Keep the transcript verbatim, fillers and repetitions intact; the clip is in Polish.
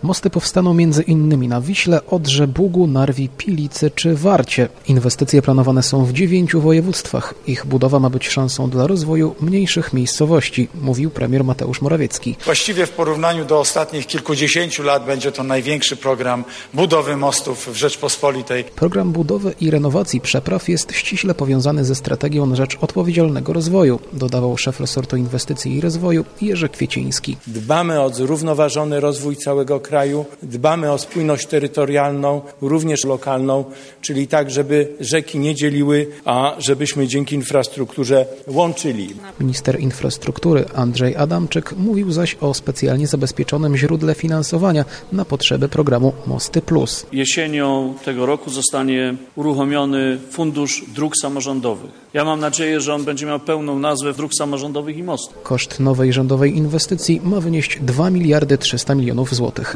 Mosty powstaną między innymi na Wiśle, Odrze, Bugu, Narwi, Pilicy czy Warcie. Inwestycje planowane są w dziewięciu województwach. Ich budowa ma być szansą dla rozwoju mniejszych miejscowości, mówił premier Mateusz Morawiecki. Właściwie w porównaniu do ostatnich kilkudziesięciu lat będzie to największy program budowy mostów w Rzeczpospolitej. Program budowy i renowacji przepraw jest ściśle powiązany ze strategią na rzecz odpowiedzialnego rozwoju, dodawał szef resortu inwestycji i rozwoju Jerzy Kwieciński. Dbamy o zrównoważony rozwój całego kraju, dbamy o spójność terytorialną, również lokalną, czyli tak, żeby rzeki nie dzieliły, a żebyśmy dzięki infrastrukturze łączyli. Minister infrastruktury Andrzej Adamczyk mówił zaś o specjalnie zabezpieczonym źródle finansowania na potrzeby programu Mosty Plus. Jesienią tego roku zostanie uruchomiony Fundusz Dróg Samorządowych. Ja mam nadzieję, że on będzie miał pełną nazwę Dróg Samorządowych i Mostów. Koszt nowej rządowej inwestycji ma wynieść dwa miliardy trzysta milionów złotych.